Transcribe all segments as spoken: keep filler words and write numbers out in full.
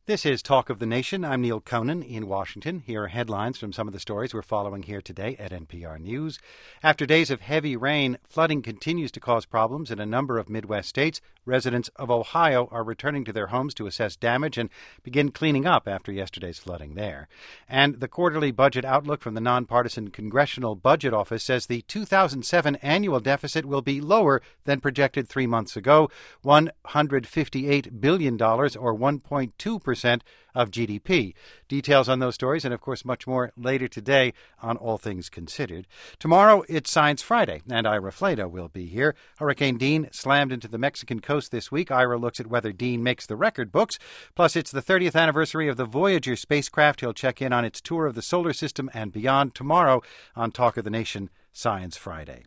This is Talk of the Nation. I'm Neil Conan in Washington. Here are headlines from some of the stories we're following here today at N P R News. After days of heavy rain, flooding continues to cause problems in a number of Midwest states. Residents of Ohio are returning to their homes to assess damage and begin cleaning up after yesterday's flooding there. And the quarterly budget outlook from the nonpartisan Congressional Budget Office says the two thousand seven annual deficit will be lower than projected three months ago, one hundred fifty-eight billion dollars or one point two percent of G D P. Details on those stories and, of course, much more later today on All Things Considered. Tomorrow, it's Science Friday, and Ira Flatow will be here. Hurricane Dean slammed into the Mexican coast this week. Ira looks at whether Dean makes the record books. Plus, it's the thirtieth anniversary of the Voyager spacecraft. He'll check in on its tour of the solar system and beyond tomorrow on Talk of the Nation Science Friday.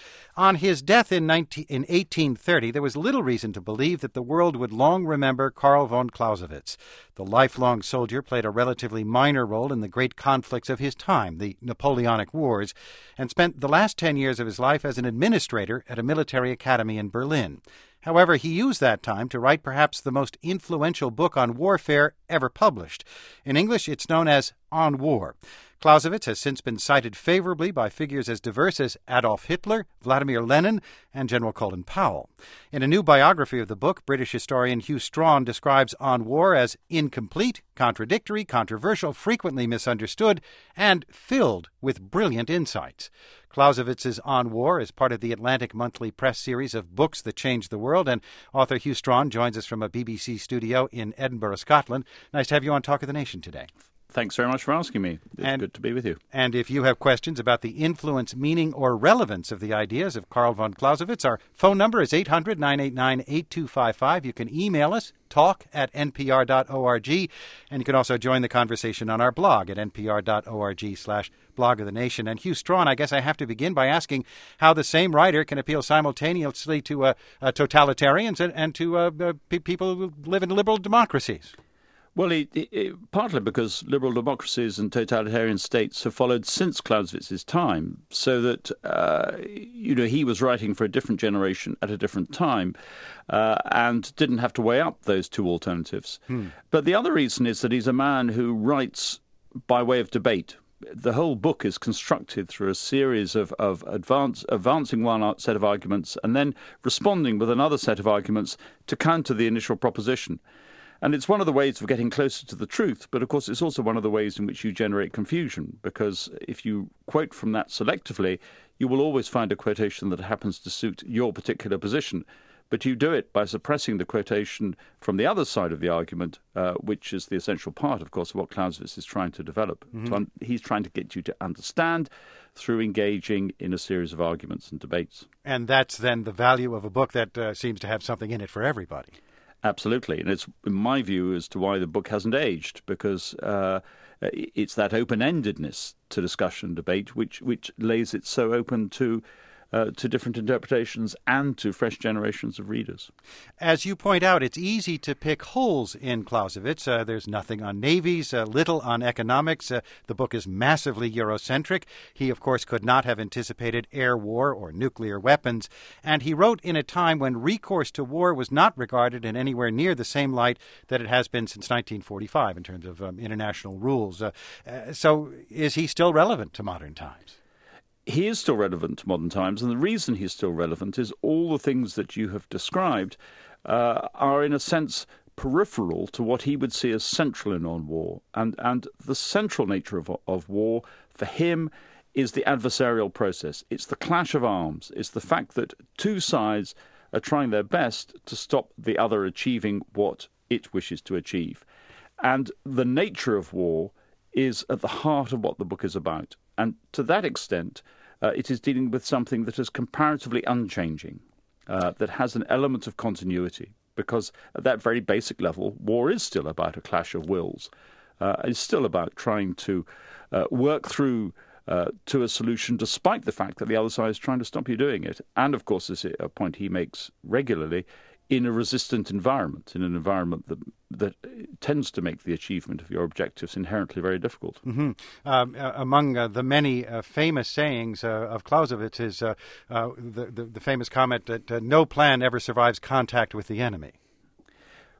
On his death in, nineteen, in eighteen thirty, there was little reason to believe that the world would long remember Karl von Clausewitz. The lifelong soldier played a relatively minor role in the great conflicts of his time, the Napoleonic Wars, and spent the last ten years of his life as an administrator at a military academy in Berlin. However, he used that time to write perhaps the most influential book on warfare ever published. In English, it's known as On War. Clausewitz has since been cited favorably by figures as diverse as Adolf Hitler, Vladimir Lenin, and General Colin Powell. In a new biography of the book, British historian Hugh Strachan describes On War as incomplete, contradictory, controversial, frequently misunderstood, and filled with brilliant insights. Clausewitz's On War is part of the Atlantic Monthly Press series of books that changed the world, and author Hugh Strachan joins us from a B B C studio in Edinburgh, Scotland. Nice to have you on Talk of the Nation today. Thanks very much for asking me. It's and, good to be with you. And if you have questions about the influence, meaning, or relevance of the ideas of Karl von Clausewitz, our phone number is eight hundred, nine eight nine, eight two five five. You can email us, talk at n p r dot org, and you can also join the conversation on our blog at n p r dot org slash blog of the nation. And Hugh Strachan, I guess I have to begin by asking how the same writer can appeal simultaneously to uh, uh, totalitarians and, and to uh, uh, pe- people who live in liberal democracies. Well, it, it, it, partly because liberal democracies and totalitarian states have followed since Clausewitz's time, so that uh, you know he was writing for a different generation at a different time, uh, and didn't have to weigh up those two alternatives. Hmm. But the other reason is that he's a man who writes by way of debate. The whole book is constructed through a series of, of advance, advancing one set of arguments and then responding with another set of arguments to counter the initial proposition. And it's one of the ways of getting closer to the truth, but of course it's also one of the ways in which you generate confusion, because if you quote from that selectively, you will always find a quotation that happens to suit your particular position. But you do it by suppressing the quotation from the other side of the argument, uh, which is the essential part, of course, of what Clausewitz is trying to develop. Mm-hmm. To un- he's trying to get you to understand through engaging in a series of arguments and debates. And that's then the value of a book that uh, seems to have something in it for everybody. Absolutely. And it's, in my view, as to why the book hasn't aged, because uh, it's that open-endedness to discussion and debate which, which lays it so open to Uh, to different interpretations and to fresh generations of readers. As you point out, it's easy to pick holes in Clausewitz. Uh, there's nothing on navies, uh, little on economics. Uh, the book is massively Eurocentric. He, of course, could not have anticipated air war or nuclear weapons. And he wrote in a time when recourse to war was not regarded in anywhere near the same light that it has been since nineteen forty-five in terms of um, international rules. Uh, uh, so is he still relevant to modern times? He is still relevant to modern times, and the reason he's still relevant is all the things that you have described uh, are, in a sense, peripheral to what he would see as central in On War. And, and the central nature of, of war, for him, is the adversarial process. It's the clash of arms. It's the fact that two sides are trying their best to stop the other achieving what it wishes to achieve. And the nature of war is at the heart of what the book is about. And to that extent, uh, it is dealing with something that is comparatively unchanging, uh, that has an element of continuity, because at that very basic level, war is still about a clash of wills. Uh, it's still about trying to uh, work through uh, to a solution despite the fact that the other side is trying to stop you doing it. And, of course, this is a point he makes regularly, in a resistant environment, in an environment that that tends to make the achievement of your objectives inherently very difficult. Mm-hmm. Um, uh, among uh, the many uh, famous sayings uh, of Clausewitz is uh, uh, the, the, the famous comment that uh, no plan ever survives contact with the enemy.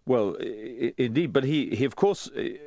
Well, I- indeed, but he, he of course,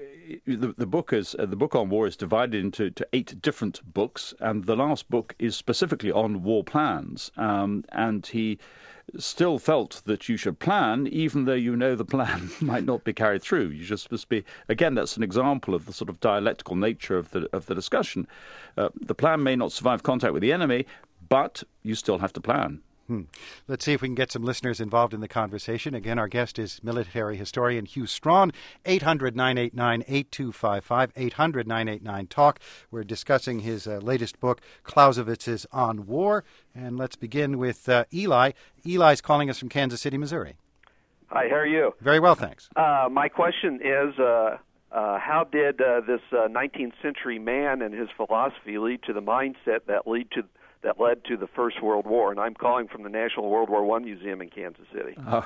the, the book is uh, the book on war is divided into to eight different books, and the last book is specifically on war plans. Um, and he still felt that you should plan, even though you know the plan might not be carried through. You just must be. Again, that's an example of the sort of dialectical nature of the of the discussion. Uh, the plan may not survive contact with the enemy, but you still have to plan. Hmm. Let's see if we can get some listeners involved in the conversation. Again, our guest is military historian Hugh Strachan, eight hundred, nine eight nine, eight two five five, eight hundred, nine eight nine, TALK. We're discussing his uh, latest book, Clausewitz's On War. And let's begin with uh, Eli. Eli's calling us from Kansas City, Missouri. Hi, how are you? Very well, thanks. Uh, my question is, uh, uh, how did uh, this uh, nineteenth century man and his philosophy lead to the mindset that lead to that led to the First World War? And I'm calling from the National World War One Museum in Kansas City. Oh,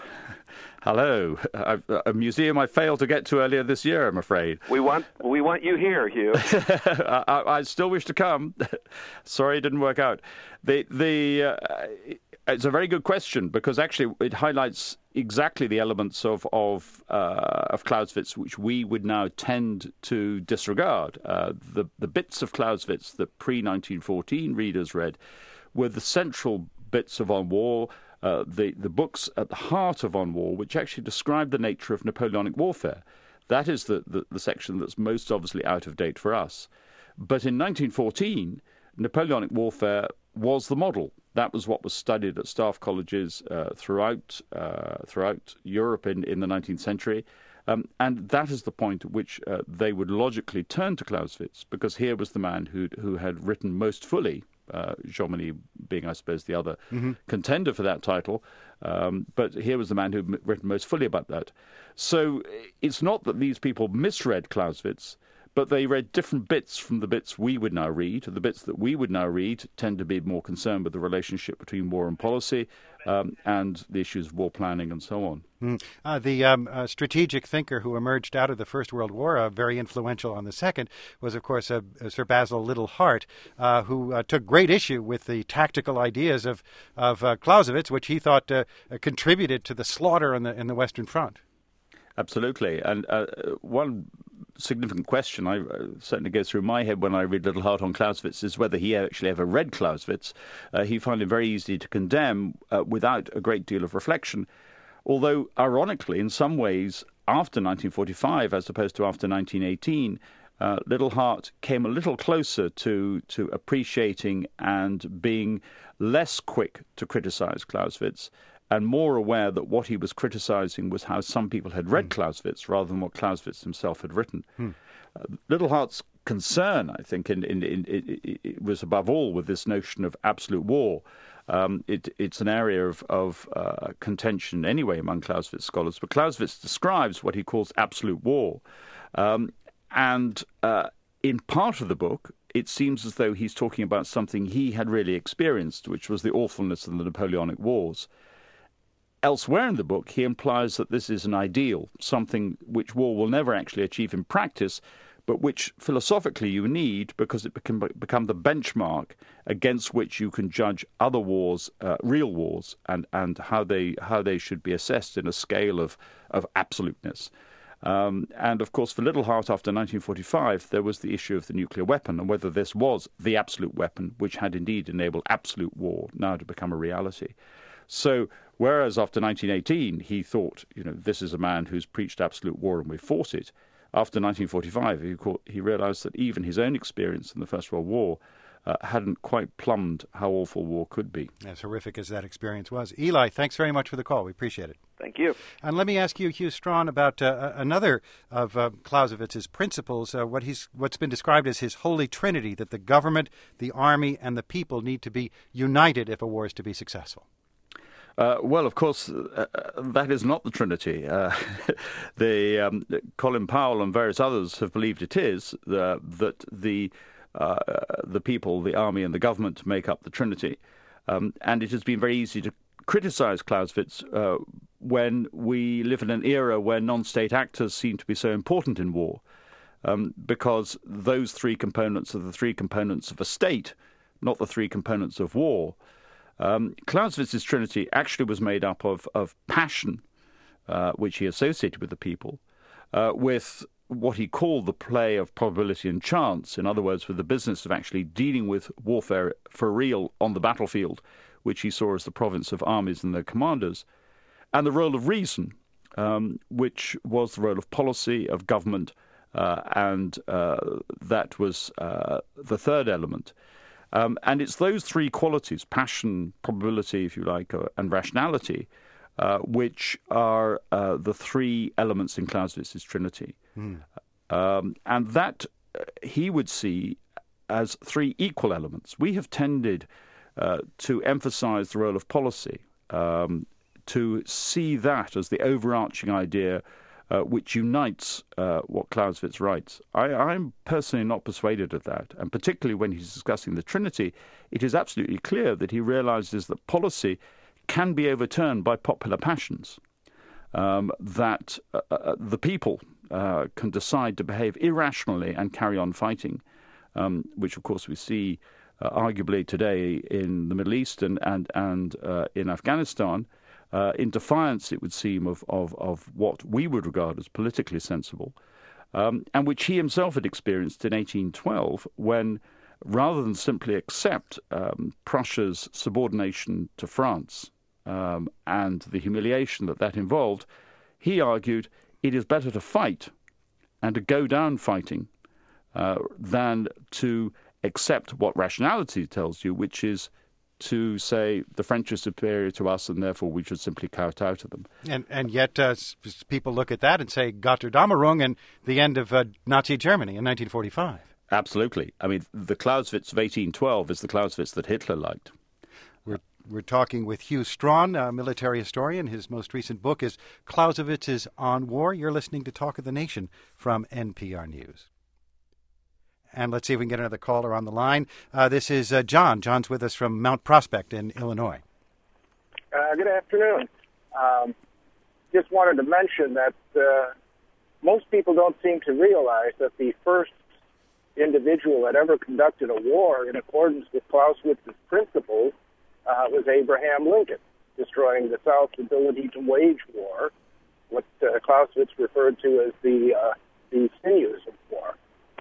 hello. I've, a museum I failed to get to earlier this year, I'm afraid. We want we want you here, Hugh. I, I still wish to come. Sorry it didn't work out. The the uh, it's a very good question, because actually it highlights exactly the elements of of uh, of Clausewitz which we would now tend to disregard. Uh, the the bits of Clausewitz that pre nineteen fourteen readers read were the central bits of On War, uh, the the books at the heart of On War, which actually describe the nature of Napoleonic warfare. That is the, the, the section that's most obviously out of date for us. But in nineteen fourteen, Napoleonic warfare was the model. That was what was studied at staff colleges uh, throughout uh, throughout Europe in, in the nineteenth century. Um, and that is the point at which uh, they would logically turn to Clausewitz, because here was the man who who had written most fully, uh, Jomini being, I suppose, the other mm-hmm. contender for that title. Um, but here was the man who had written most fully about that. So it's not that these people misread Clausewitz, but they read different bits from the bits we would now read. The bits that we would now read tend to be more concerned with the relationship between war and policy um, and the issues of war planning and so on. Mm. Uh, the um, uh, strategic thinker who emerged out of the First World War, uh, very influential on the Second, was, of course, uh, Sir Basil Liddell-Hart, uh, who uh, took great issue with the tactical ideas of, of uh, Clausewitz, which he thought uh, contributed to the slaughter in the, in the Western Front. Absolutely. And uh, one significant question I uh, certainly goes through my head when I read Liddell-Hart on Clausewitz is whether he actually ever read Clausewitz. Uh, he found it very easy to condemn uh, without a great deal of reflection. Although, ironically, in some ways, after nineteen forty-five, as opposed to after nineteen eighteen, uh, Liddell-Hart came a little closer to, to appreciating and being less quick to criticize Clausewitz, and more aware that what he was criticizing was how some people had read mm. Clausewitz rather than what Clausewitz himself had written. Mm. Uh, Liddell-Hart's concern, I think, in, in, in, it, it was above all with this notion of absolute war. Um, it, it's an area of, of uh, contention anyway among Clausewitz scholars, but Clausewitz describes what he calls absolute war. Um, and uh, in part of the book, it seems as though he's talking about something he had really experienced, which was the awfulness of the Napoleonic Wars. Elsewhere in the book, he implies that this is an ideal, something which war will never actually achieve in practice, but which philosophically you need because it can become the benchmark against which you can judge other wars, uh, real wars, and, and how they how they should be assessed in a scale of, of absoluteness. Um, and, of course, for Liddell-Hart after nineteen forty-five, there was the issue of the nuclear weapon and whether this was the absolute weapon which had indeed enabled absolute war now to become a reality. So, whereas after nineteen eighteen he thought, you know, this is a man who's preached absolute war and we fought it, after nineteen forty-five he, he realized that even his own experience in the First World War uh, hadn't quite plumbed how awful war could be. As horrific as that experience was. Eli, thanks very much for the call. We appreciate it. Thank you. And let me ask you, Hugh Strachan, about uh, another of uh, Clausewitz's principles, uh, what he's what's been described as his holy trinity, that the government, the army, and the people need to be united if a war is to be successful. Uh, well, of course, uh, that is not the Trinity. Uh, the um, Colin Powell and various others have believed it is, uh, that the uh, the people, the army, and the government make up the Trinity. Um, and it has been very easy to criticize Clausewitz uh, when we live in an era where non-state actors seem to be so important in war, um, because those three components are the three components of a state, not the three components of war. Um, Clausewitz's Trinity actually was made up of, of passion, uh, which he associated with the people, uh, with what he called the play of probability and chance, in other words, with the business of actually dealing with warfare for real on the battlefield, which he saw as the province of armies and their commanders, and the role of reason, um, which was the role of policy, of government, uh, and uh, that was uh, the third element. Um, and it's those three qualities, passion, probability, if you like, uh, and rationality, uh, which are uh, the three elements in Clausewitz's trinity. Mm. Um, and that uh, he would see as three equal elements. We have tended uh, to emphasize the role of policy, um, to see that as the overarching idea uh, which unites uh, what Clausewitz writes. I, I'm personally not persuaded of that, and particularly when he's discussing the Trinity, it is absolutely clear that he realizes that policy can be overturned by popular passions, um, that uh, uh, the people uh, can decide to behave irrationally and carry on fighting, um, which, of course, we see uh, arguably today in the Middle East and, and, and uh, in Afghanistan, uh, in defiance, it would seem, of, of, of what we would regard as politically sensible, um, and which he himself had experienced in eighteen twelve when, rather than simply accept um, Prussia's subordination to France um, and the humiliation that that involved, he argued it is better to fight and to go down fighting uh, than to accept what rationality tells you, which is to say the French are superior to us and therefore we should simply kowtow to them. And and yet uh, people look at that and say Götterdämmerung and the end of uh, Nazi Germany in nineteen forty-five. Absolutely. I mean, the Clausewitz of eighteen twelve is the Clausewitz that Hitler liked. We're, we're talking with Hugh Strachan, a military historian. His most recent book is Clausewitz on War. You're listening to Talk of the Nation from N P R News. And let's see if we can get another caller on the line. Uh, this is uh, John. John's with us from Mount Prospect in Illinois. Uh, good afternoon. Um, just wanted to mention that uh, most people don't seem to realize that the first individual that ever conducted a war in accordance with Clausewitz's principles uh, was Abraham Lincoln, destroying the South's ability to wage war, what uh, Clausewitz referred to as the uh, the sinews of war.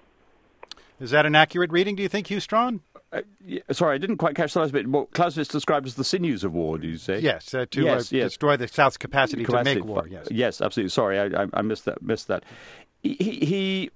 Is that an accurate reading, do you think, Hugh Strachan? Uh, yeah, sorry, I didn't quite catch the last bit. What Clausewitz described as the sinews of war, do you say? Yes, uh, to yes, uh, yes. destroy the South's capacity, capacity to make war, yes. Yes, absolutely. Sorry, I, I, I missed that. Missed that. He, he,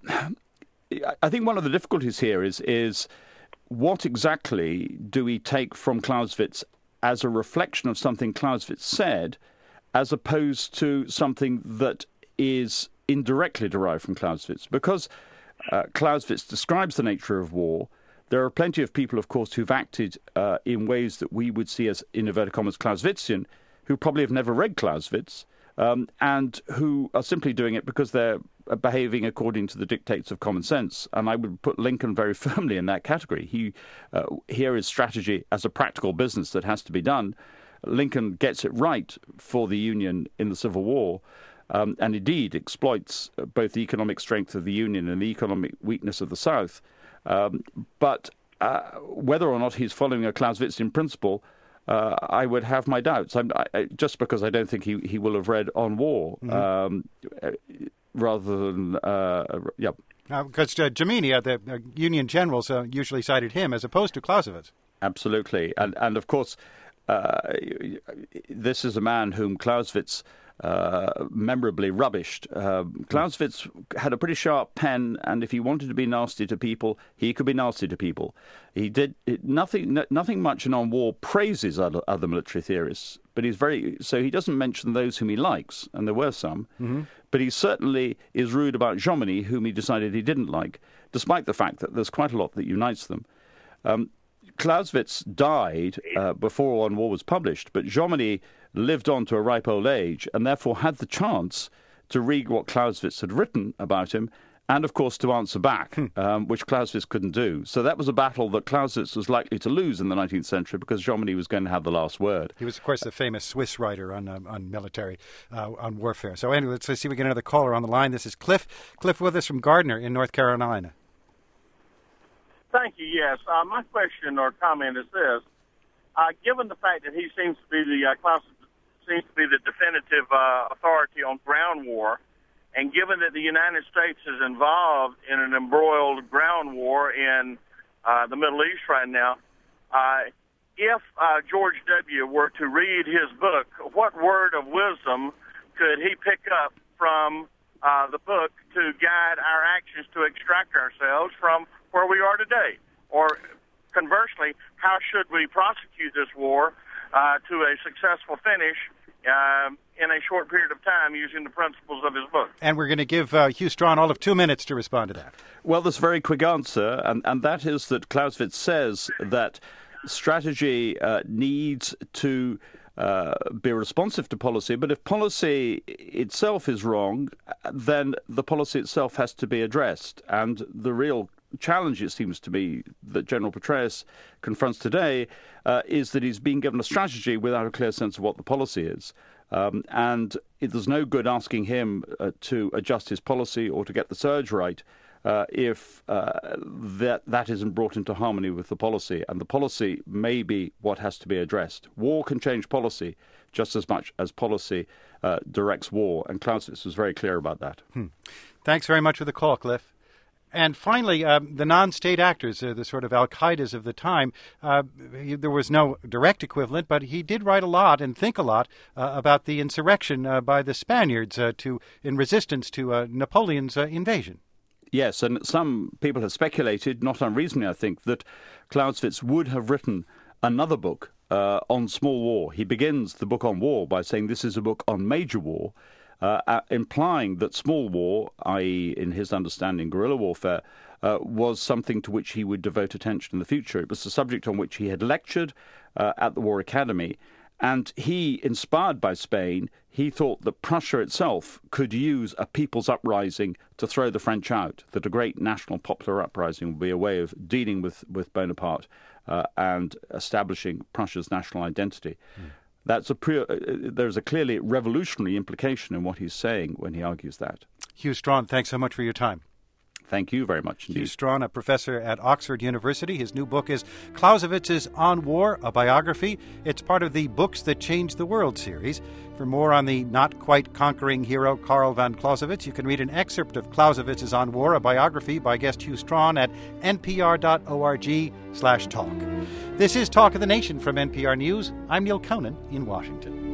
I think one of the difficulties here is, is what exactly do we take from Clausewitz as a reflection of something Clausewitz said, as opposed to something that is indirectly derived from Clausewitz? Because Uh, Clausewitz describes the nature of war. There are plenty of people, of course, who've acted uh, in ways that we would see as, in inverted commas, Clausewitzian, who probably have never read Clausewitz, um, and who are simply doing it because they're behaving according to the dictates of common sense. And I would put Lincoln very firmly in that category. He, uh, here is strategy as a practical business that has to be done. Lincoln gets it right for the Union in the Civil War. Um, and indeed exploits both the economic strength of the Union and the economic weakness of the South. Um, but uh, whether or not he's following a Clausewitzian principle, uh, I would have my doubts. I'm, I, just because I don't think he, he will have read On War, mm-hmm. um, rather than, uh, yeah. Because uh, Jomini, uh, the uh, Union generals, uh, usually cited him as opposed to Clausewitz. Absolutely. And, and of course, uh, this is a man whom Clausewitz Uh, memorably rubbished. Uh, Clausewitz had a pretty sharp pen, and if he wanted to be nasty to people, he could be nasty to people. He did it, nothing. No, nothing much in On War praises other, other military theorists, but he's very so he doesn't mention those whom he likes, and there were some. Mm-hmm. But he certainly is rude about Jomini, whom he decided he didn't like, despite the fact that there's quite a lot that unites them. Um, Clausewitz died uh, before On War was published, but Jomini lived on to a ripe old age and therefore had the chance to read what Clausewitz had written about him and, of course, to answer back, hmm. um, which Clausewitz couldn't do. So that was a battle that Clausewitz was likely to lose in the nineteenth century because Jomini was going to have the last word. He was, of course, the famous Swiss writer on um, on military, uh, on warfare. So anyway, let's, let's see if we get another caller on the line. This is Cliff. Cliff with us from Gardner in North Carolina. Thank you, yes. Uh, my question or comment is this. Uh, given the fact that he seems to be the uh, Clausewitzian seems to be the definitive uh, authority on ground war. And given that the United States is involved in an embroiled ground war in uh, the Middle East right now, uh, if uh, George W. were to read his book, what word of wisdom could he pick up from uh, the book to guide our actions to extract ourselves from where we are today? Or conversely, how should we prosecute this war uh, to a successful finish uh, in a short period of time using the principles of his book? And we're going to give uh, Hugh Strachan all of two minutes to respond to that. Well, there's a very quick answer, and, and that is that Clausewitz says that strategy uh, needs to uh, be responsive to policy, but if policy itself is wrong, then the policy itself has to be addressed. And the real challenge, it seems to me, that General Petraeus confronts today uh, is that he's being given a strategy without a clear sense of what the policy is. Um, and it, there's no good asking him uh, to adjust his policy or to get the surge right uh, if uh, that that isn't brought into harmony with the policy. And the policy may be what has to be addressed. War can change policy just as much as policy uh, directs war. And Clausewitz was very clear about that. Hmm. Thanks very much for the call, Cliff. And finally, um, the non-state actors, uh, the sort of Al-Qaedas of the time, uh, he, there was no direct equivalent, but he did write a lot and think a lot uh, about the insurrection uh, by the Spaniards uh, to in resistance to uh, Napoleon's uh, invasion. Yes, and some people have speculated, not unreasonably, I think, that Clausewitz would have written another book uh, on small war. He begins the book on war by saying this is a book on major war, Uh, uh, implying that small war, that is, in his understanding, guerrilla warfare, uh, was something to which he would devote attention in the future. It was the subject on which he had lectured uh, at the War Academy. And he, inspired by Spain, he thought that Prussia itself could use a people's uprising to throw the French out, that a great national popular uprising would be a way of dealing with, with Bonaparte uh, and establishing Prussia's national identity. Mm. That's a pre- uh, there's a clearly revolutionary implication in what he's saying when he argues that. Hugh Strachan, thanks so much for your time. Thank you very much indeed. Hugh Strachan, a professor at Oxford University. His new book is Clausewitz's On War, a biography. It's part of the Books That Changed the World series. For more on the not-quite-conquering hero Karl von Clausewitz, you can read an excerpt of Clausewitz's On War, a biography by guest Hugh Strachan at npr.org slash talk. This is Talk of the Nation from N P R News. I'm Neil Conan in Washington.